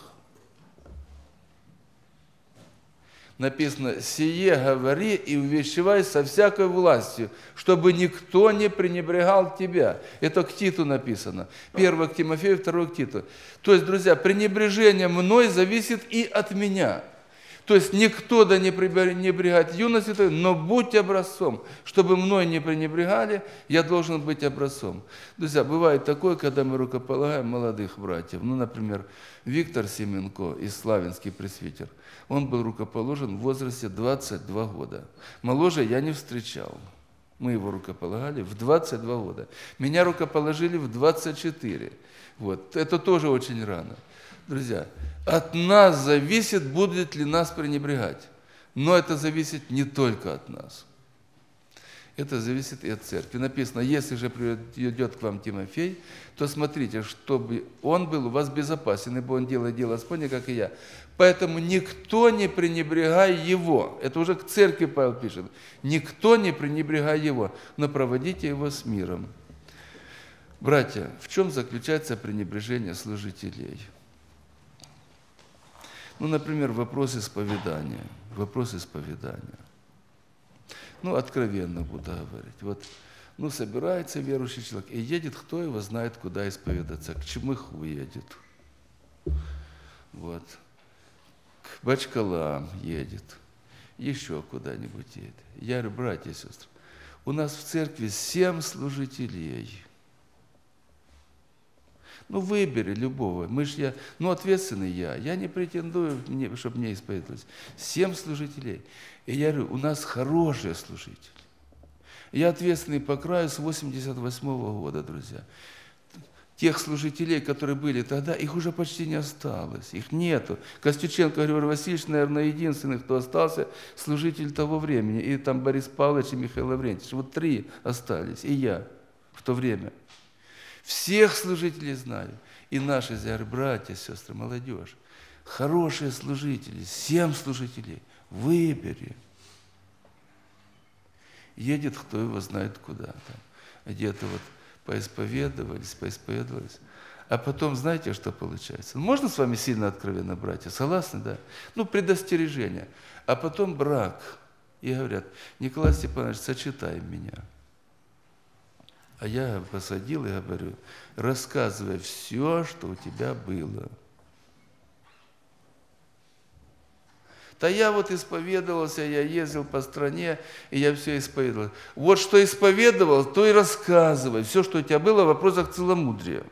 Написано: «Сие говори и увещевай со всякой властью, чтобы никто не пренебрегал тебя». Это к Титу написано. Первое к Тимофею, второе к Титу. То есть, друзья, пренебрежение мной зависит и от меня. То есть никто да не пренебрегает юностью, но будь образцом. Чтобы мной не пренебрегали, я должен быть образцом. Друзья, бывает такое, когда мы рукополагаем молодых братьев. Ну, например, Виктор Семенко из Славянский пресвитер. Он был рукоположен в возрасте двадцать два года. Моложе я не встречал. Мы его рукополагали в двадцать два года. Меня рукоположили в двадцать четыре. Вот. Это тоже очень рано. Друзья, от нас зависит, будет ли нас пренебрегать. Но это зависит не только от нас. Это зависит и от церкви. Написано: если же придет к вам Тимофей, то смотрите, чтобы он был у вас безопасен, ибо он делает дело Господне, как и я. Поэтому никто не пренебрегай его. Это уже к церкви Павел пишет. Никто не пренебрегай его, но проводите его с миром. Братья, в чем заключается пренебрежение служителей? Ну, например, вопрос исповедания. Вопрос исповедания. Ну, откровенно буду говорить. Вот, ну, собирается верующий человек и едет, кто его знает, куда исповедаться, к Чмыху едет. Вот. К Бачкалам едет. Еще куда-нибудь едет. Я говорю: братья и сестры, у нас в церкви семь служителей. Ну, выбери любого. Мы ж я, ну, ответственный я. Я не претендую, чтобы мне исповедовались. Семь служителей. И я говорю: у нас хорошие служители. Я ответственный по краю с восемьдесят восьмого года, друзья. Тех служителей, которые были тогда, их уже почти не осталось. Их нету. Костюченко Григорий Васильевич, наверное, единственный, кто остался, служитель того времени. И там Борис Павлович и Михаил Лаврентьевич. Вот три остались. И я в то время. Всех служителей знаю. И наши, говорю, братья, сестры, молодежь. Хорошие служители, семь служителей. Выбери. Едет, кто его знает куда. Где-то вот поисповедовались, поисповедовались. А потом, знаете, что получается? Можно с вами сильно откровенно, братья? Согласны, да? Ну, предостережение. А потом брак. И говорят: Николай Степанович, сочетай меня. А я посадил и говорю: рассказывай все, что у тебя было. Да я вот исповедовался, я ездил по стране, и я все исповедовал. Вот что исповедовал, то и рассказывай. Все, что у тебя было в вопросах целомудрия.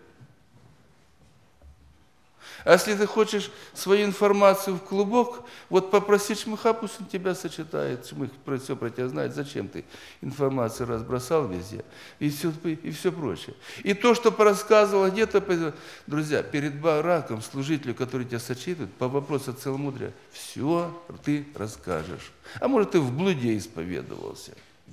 А если ты хочешь свою информацию в клубок, вот попроси Чмыха, пусть он тебя сочетает. Чмых все про тебя знает. Зачем ты информацию разбросал везде? И все, и все прочее. И то, что порассказывал где-то, друзья, перед бараком служителю, который тебя сочетывает, по вопросу целомудрия, все ты расскажешь. А может, ты в блуде исповедовался.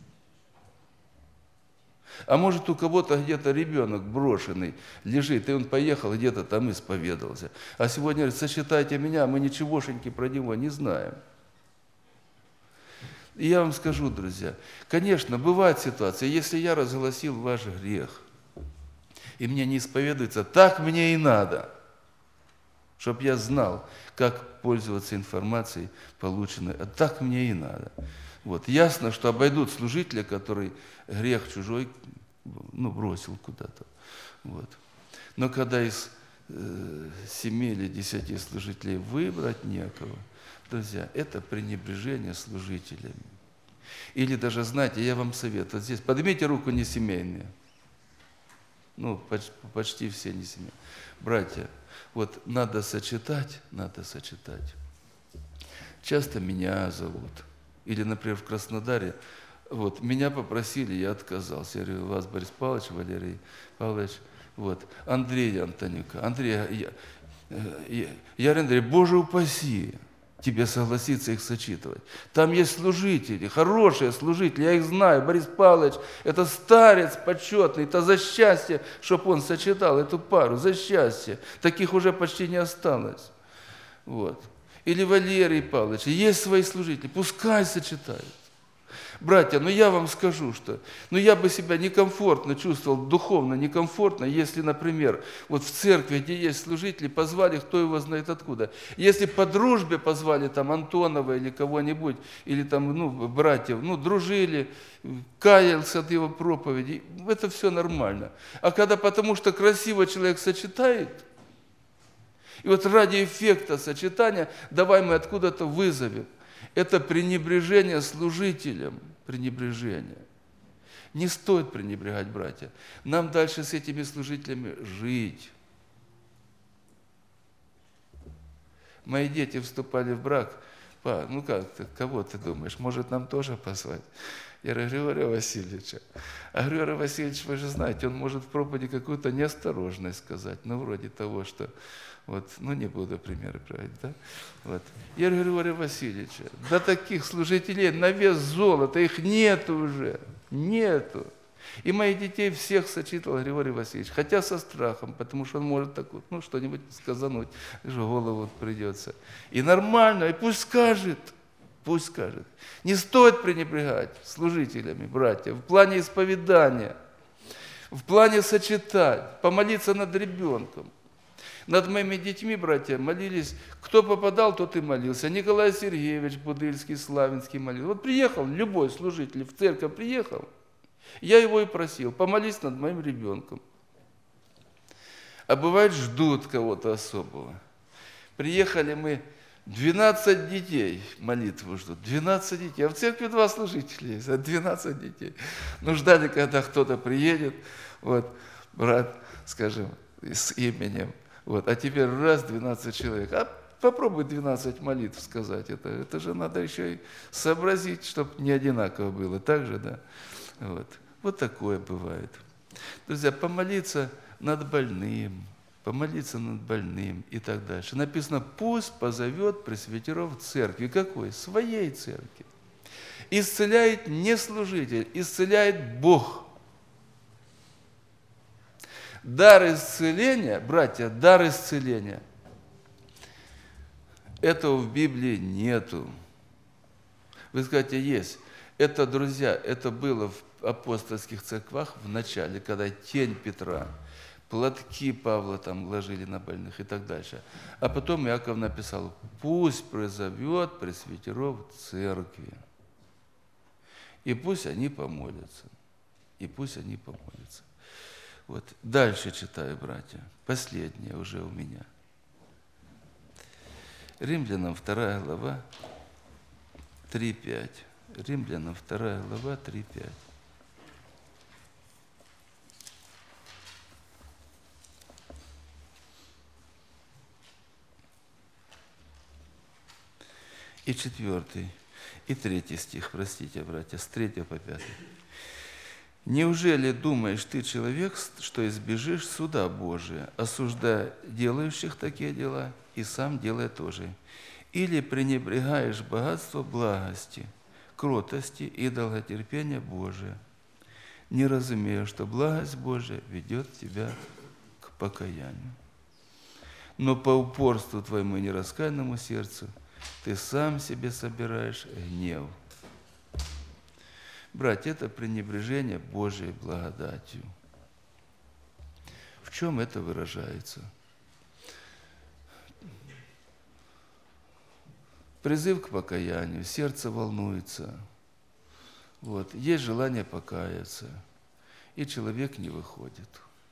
А может, у кого-то где-то ребенок брошенный лежит, и он поехал где-то там исповедовался. А сегодня говорит: сочетайте меня, мы ничегошеньки про него не знаем. И я вам скажу, друзья, конечно, бывает ситуация, если я разгласил ваш грех, и мне не исповедуется, так мне и надо, чтобы я знал, как пользоваться информацией, полученной. А так мне и надо. Вот. Ясно, что обойдут служителя, который грех чужой, ну, бросил куда-то. Вот. Но когда из э, семи или десяти служителей выбрать некого, друзья, это пренебрежение служителями. Или даже, знаете, я вам советую, вот здесь поднимите руку не семейные. Ну, почти, почти все не семейные. Братья, вот надо сочетать, надо сочетать. Часто меня зовут. Или, например, в Краснодаре, вот, меня попросили, я отказался. Я говорю: вас, Борис Павлович, Валерий Павлович, вот, Андрей Антонюка. Андрей, я, я, я, я Андрей, Боже упаси, тебе согласиться их сочетывать. Там есть служители, хорошие служители, я их знаю. Борис Павлович, это старец почетный, это за счастье, чтобы он сочетал эту пару, за счастье. Таких уже почти не осталось. Вот. Или Валерий Павлович, есть свои служители, пускай сочетают. Братья, ну я вам скажу, что ну я бы себя некомфортно чувствовал, духовно некомфортно, если, например, вот в церкви, где есть служители, позвали, кто его знает откуда. Если по дружбе позвали там Антонова или кого-нибудь, или там, ну, братьев, ну, дружили, каялся от его проповеди, это все нормально. А когда потому что красиво человек сочетает, и вот ради эффекта сочетания давай мы откуда-то вызовем. Это пренебрежение служителям, пренебрежение. Не стоит пренебрегать, братья. Нам дальше с этими служителями жить. Мои дети вступали в брак. Па, ну как ты, кого ты думаешь, может нам тоже позвать? Я говорю, Григория Васильевича. А Григорий Васильевич, вы же знаете, он может в проповеди какую-то неосторожность сказать, ну вроде того, что... Вот, ну не буду примеры приводить, да? Вот. Я говорю, Григория Васильевича, да таких служителей на вес золота, их нету уже, нету. И моих детей всех сочитывал Григорий Васильевич, хотя со страхом, потому что он может так вот, ну что-нибудь сказануть, в голову придется. И нормально, и пусть скажет, пусть скажет. Не стоит пренебрегать служителями, братья, в плане исповедания, в плане сочетать, помолиться над ребенком. Над моими детьми, братья, молились, кто попадал, тот и молился. Николай Сергеевич Будыльский, Славянский молился. Вот приехал любой служитель в церковь, приехал, я его и просил, помолись над моим ребенком. А бывает, ждут кого-то особого. Приехали мы, двенадцать детей молитву ждут, двенадцать детей. А в церкви два служителя есть, а двенадцать детей. Ну, ждали, когда кто-то приедет, вот, брат, скажем, с именем. Вот, а теперь раз, двенадцать человек. А попробуй двенадцать молитв сказать. Это, это же надо еще и сообразить, чтобы не одинаково было. Так же, да? Вот. Вот такое бывает. Друзья, помолиться над больным, помолиться над больным и так дальше. Написано, пусть позовет пресвитеров церкви. Какой? Своей церкви. Исцеляет не служитель, исцеляет Бог. Дар исцеления, братья, дар исцеления, этого в Библии нету. Вы скажете, есть. Это, друзья, это было в апостольских церквах в начале, когда тень Петра, платки Павла там ложили на больных и так дальше. А потом Иаков написал, пусть призовет пресвитеров церкви. И пусть они помолятся. И пусть они помолятся. Вот. Дальше читаю, братья. Последнее уже у меня. Римлянам вторая глава, три пять. Римлянам вторая глава, три пять. И четвертый, и третий стих, простите, братья, с третьего по пятый. Неужели думаешь ты, человек, что избежишь суда Божия, осуждая делающих такие дела, и сам делай тоже? Или пренебрегаешь богатство благости, кротости и долготерпения Божия, не разумея, что благость Божия ведет тебя к покаянию? Но по упорству твоему нераскаянному сердцу ты сам себе собираешь гнев. Братья, это пренебрежение Божией благодатью. В чем это выражается? Призыв к покаянию, сердце волнуется. Вот, есть желание покаяться, и человек не выходит.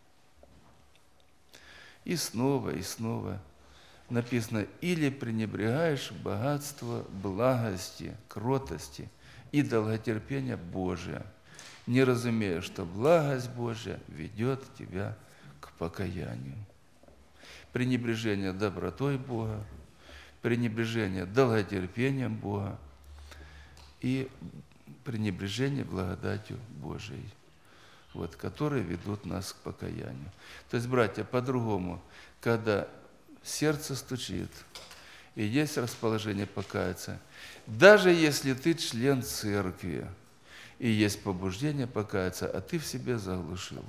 И снова, и снова написано, или пренебрегаешь богатство благости, кротости и долготерпения Божия, не разумея, что благость Божия ведет тебя к покаянию. Пренебрежение добротой Бога, пренебрежение долготерпением Бога и пренебрежение благодатью Божией, вот, которые ведут нас к покаянию. То есть, братья, по-другому, когда сердце стучит, и есть расположение покаяться, даже если ты член церкви, и есть побуждение покаяться, а ты в себе заглушил.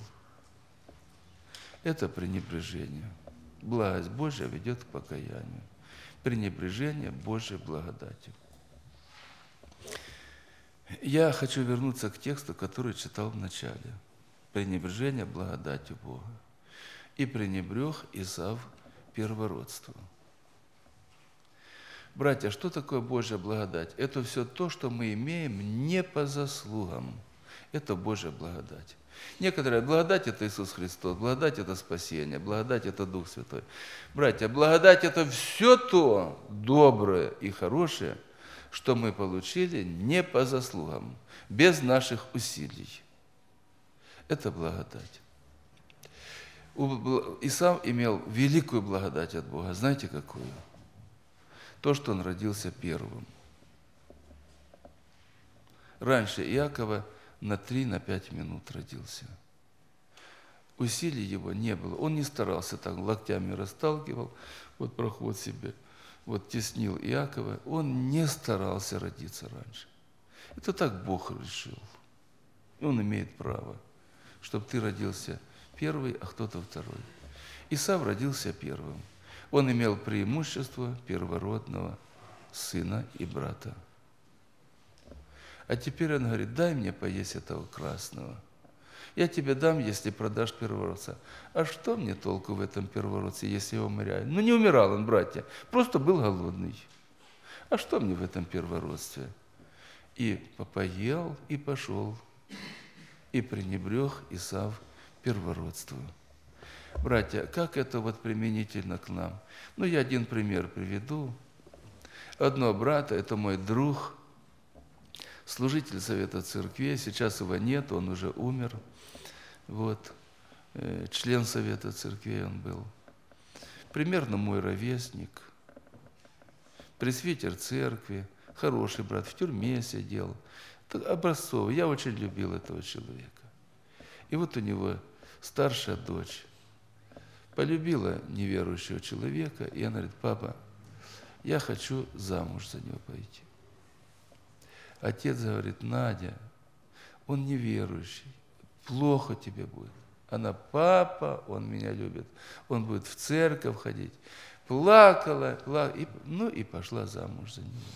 Это пренебрежение. Благость Божья ведет к покаянию. Пренебрежение Божьей благодатью. Я хочу вернуться к тексту, который читал в начале. Пренебрежение благодатью Бога. И пренебрег Исав первородством. Братья, что такое Божья благодать? Это все то, что мы имеем не по заслугам. Это Божья благодать. Некоторые благодать – это Иисус Христос, благодать – это спасение, благодать – это Дух Святой. Братья, благодать – это все то доброе и хорошее, что мы получили не по заслугам, без наших усилий. Это благодать. Исав имел великую благодать от Бога. Знаете, какую? То, что он родился первым. Раньше Иакова на три, на пять минут родился. Усилий его не было. Он не старался так, локтями расталкивал, вот проход себе, вот теснил Иакова. Он не старался родиться раньше. Это так Бог решил. И он имеет право, чтобы ты родился первый, а кто-то второй. Исав родился первым. Он имел преимущество первородного сына и брата. А теперь он говорит: дай мне поесть этого красного. Я тебе дам, если продашь первородца. А что мне толку в этом первородце, если я умираю? Ну не умирал он, братья, просто был голодный. А что мне в этом первородстве? И поел, и пошел, и пренебрег Исав первородством. Братья, как это вот применительно к нам? Ну, я один пример приведу. Одного брата, это мой друг, служитель Совета Церквей, сейчас его нет, он уже умер. Вот, член Совета Церквей он был. Примерно мой ровесник, пресвитер церкви, хороший брат, в тюрьме сидел. Образцовый, я очень любил этого человека. И вот у него старшая дочь полюбила неверующего человека, и она говорит: папа, я хочу замуж за него пойти. Отец говорит: Надя, он неверующий, плохо тебе будет. Она: папа, он меня любит, он будет в церковь ходить. Плакала, плакала, и, ну и пошла замуж за него.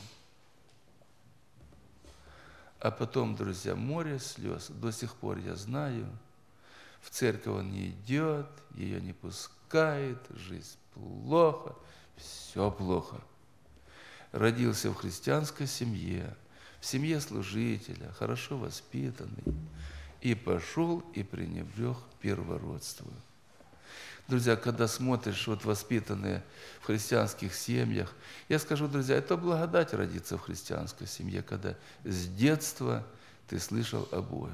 А потом, друзья, море слез. До сих пор я знаю, в церковь он не идет, ее не пускает, жизнь плохо, все плохо. Родился в христианской семье, в семье служителя, хорошо воспитанный, и пошел и пренебрег первородством. Друзья, когда смотришь, вот воспитанные в христианских семьях, я скажу, друзья, это благодать родиться в христианской семье, когда с детства ты слышал о Боге.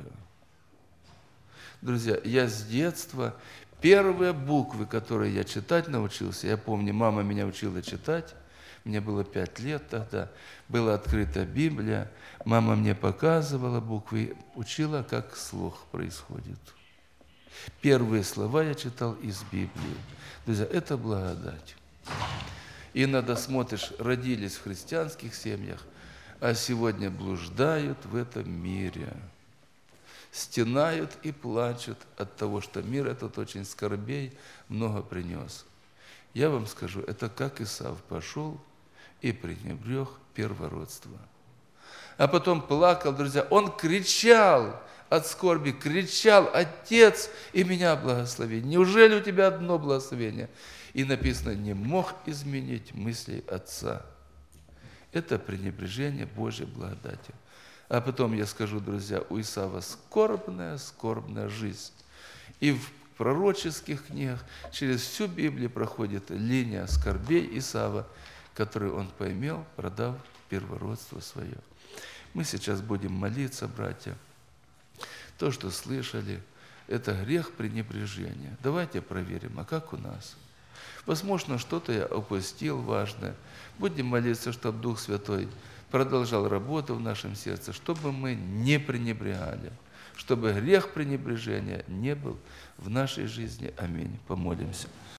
Друзья, я с детства, первые буквы, которые я читать научился, я помню, мама меня учила читать, мне было пять лет тогда, была открыта Библия, мама мне показывала буквы, учила, как слух происходит. Первые слова я читал из Библии. Друзья, это благодать. И иногда смотришь, родились в христианских семьях, а сегодня блуждают в этом мире. Стенают и плачут от того, что мир этот очень скорбей много принес. Я вам скажу, это как Исав пошел и пренебрег первородство. А потом плакал, друзья, он кричал от скорби, кричал: Отец, и меня благослови. Неужели у тебя одно благословение? И написано: не мог изменить мыслей Отца. Это пренебрежение Божьей благодати. А потом я скажу, друзья, у Исава скорбная, скорбная жизнь. И в пророческих книгах через всю Библию проходит линия скорбей Исава, которую он поимел, продав первородство свое. Мы сейчас будем молиться, братья. То, что слышали, это грех пренебрежения. Давайте проверим, а как у нас? Возможно, что-то я упустил важное. Будем молиться, чтобы Дух Святой продолжал работу в нашем сердце, чтобы мы не пренебрегали, чтобы грех пренебрежения не был в нашей жизни. Аминь. Помолимся.